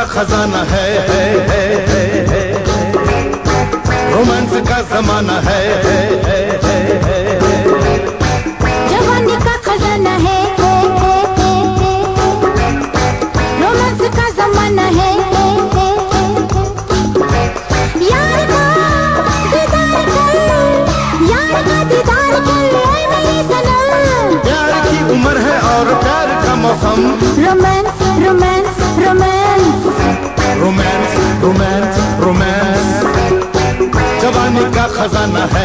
का खजाना है, रोमांस का जमाना है, जवानी का खजाना है, रोमांस का जमाना है। यार का दीदार कर, यार का दीदार कर ऐ मेरे सनम। प्यार की उम्र है और प्यार का मौसम। Romance romance romance, romance romance romance, जवानी का खजाना है,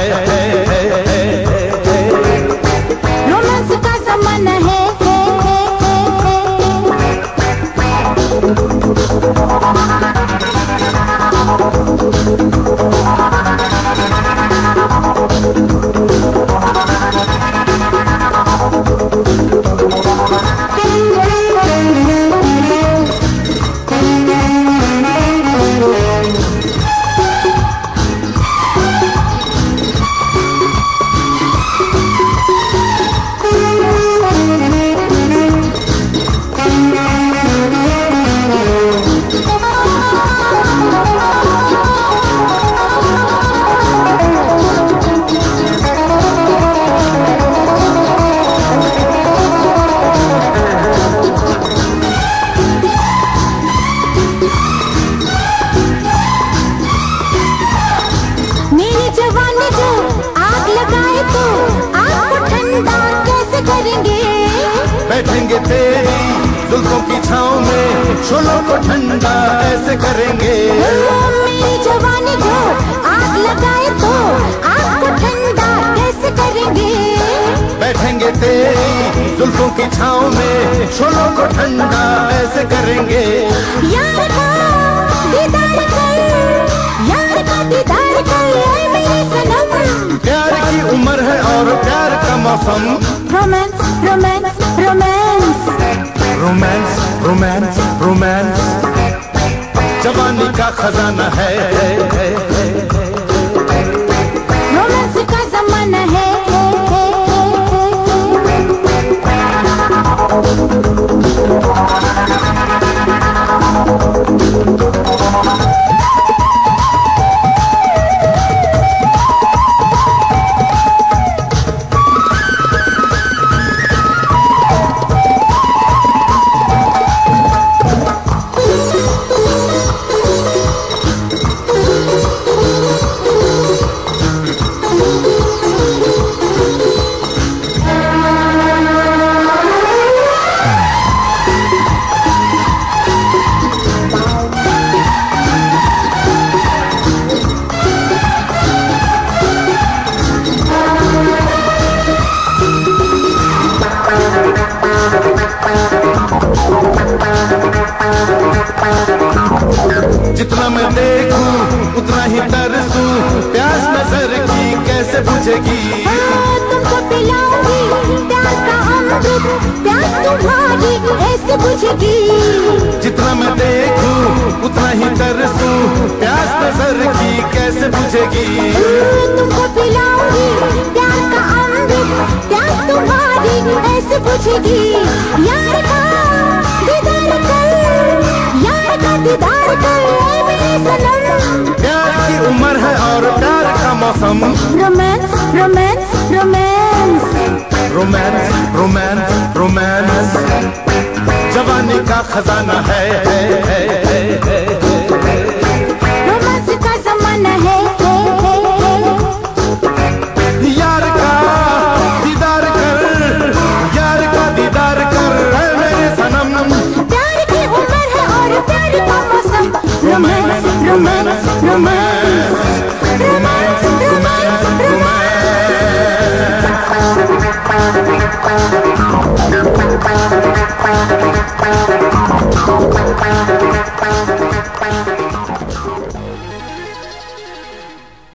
रोमांस का जमाना है। जवानी जो आग लगाए तो आग को ठंडा कैसे करेंगे? बैठेंगे तेरी जुल्फों की छांव में, शोलों को ठंडा ऐसे करेंगे। मेरी जवानी जो आग लगाए तो आग को ठंडा कैसे करेंगे? बैठेंगे तेरी जुल्फों की छांव में, शोलों को ठंडा ऐसे करेंगे। यार का दीदार कर, यार का दीदार कर ऐ मेरे सनम। प्यार की उम्र है और प्यार का मौसम। Romance romance romance, romance romance romance, जवानी का खजाना है, रोमांस का जमाना है। जितना मैं देखूं उतना ही तरसूं, प्यास नजर की कैसे बुझेगी? तुमको पिलाऊंगी प्यार का अमृत, प्यास तुम्हारी ऐसे बुझेगी। जितना मैं देखूं उतना ही तरसूं, प्यास नजर की कैसे बुझेगी? तुमको पिलाऊंगी प्यार का अमृत, प्यास तुम्हारी ऐसे बुझेगी। यार का दीदार कर, यार का दीदार कर ऐ मेरे सनम। प्यार की उम्र है और प्यार का मौसम। Romance romance romance, romance romance romance, जवानी का खजाना है, रोमांस का जमाना है। यार का दीदार कर, यार का दीदार कर ऐ मेरे सनम। प्यार की उम्र है और प्यार का मौसम। Romance romance romance, romance romance romance.